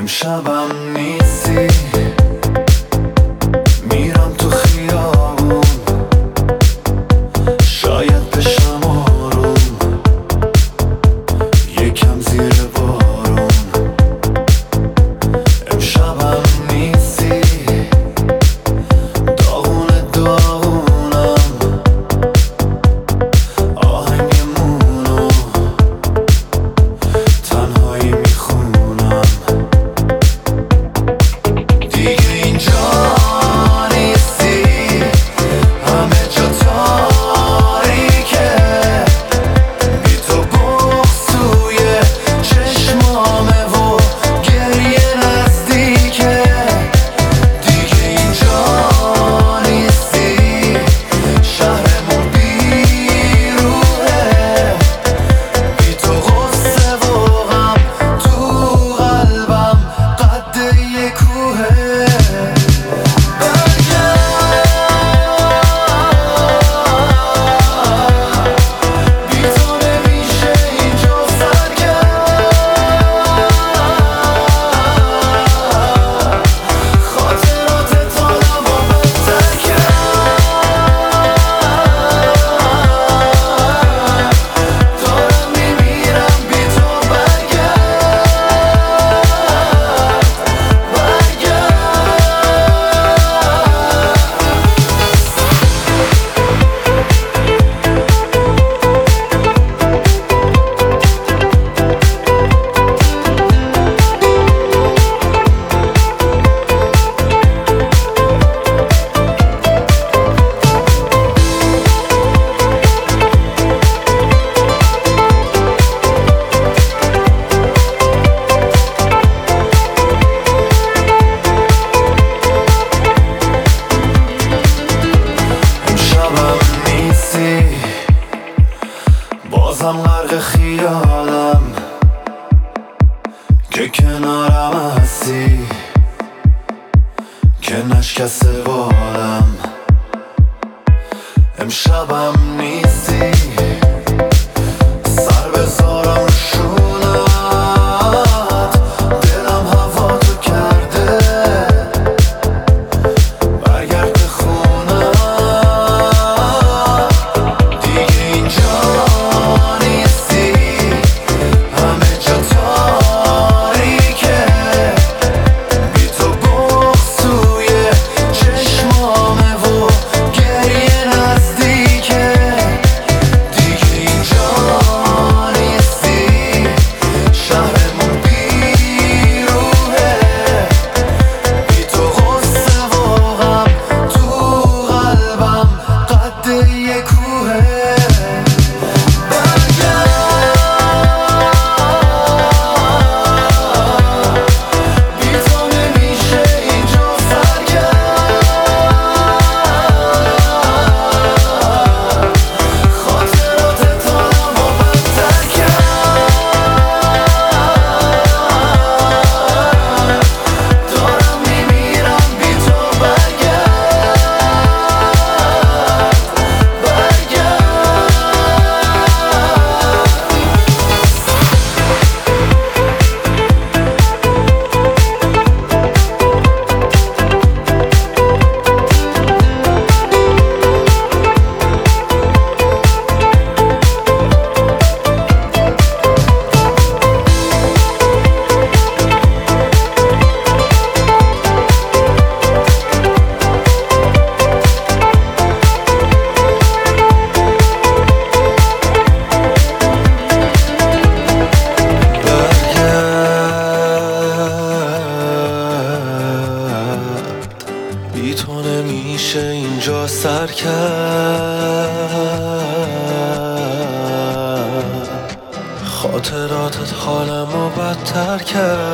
امشبم نیستی، میرم تو خیابون، شاید بشم آروم، یکم زیر بارون. امشبم نیستی، داغونم، آهنگمونو تنهایی میخونم. دیگه اینجا نیستی، همه جا تاریکه، بی تو بغض توی چشمامه و گریه نزدیکه. دیگه اینجا نیستی، شهرمون بیروحه، بی تو غصه و غم تو قلبم قد یه کوهه. بی تو نمیشه اینجا سرگرد، خاطرات حالم رو بدتر کرد. دارم میمیرم بی تو، امشبم نیستی، بازم غرق خیالم که کنارم هستی، که نشکسته بالم. امشبم نیستی، سر بذارم رو شونت، دلم هوا تو کرده، برگرد به خونم. دیگه اینجا نیستی، همه جا تاریکه، بی تو بغض توی چشمامه و گریه نزدیکه. دیگه اینجا نیستی، شهرمون بیروحه، بی تو غصه و غم تو قلبم قد یه کوهه. بی تو نمیشه اینجا سرگرد، خاطرات حالم رو بدتر کرد. دارم میمیرم بی تو، بی تو نمیشه اینجا سر کرد، خاطراتت حالمو بدتر کرد.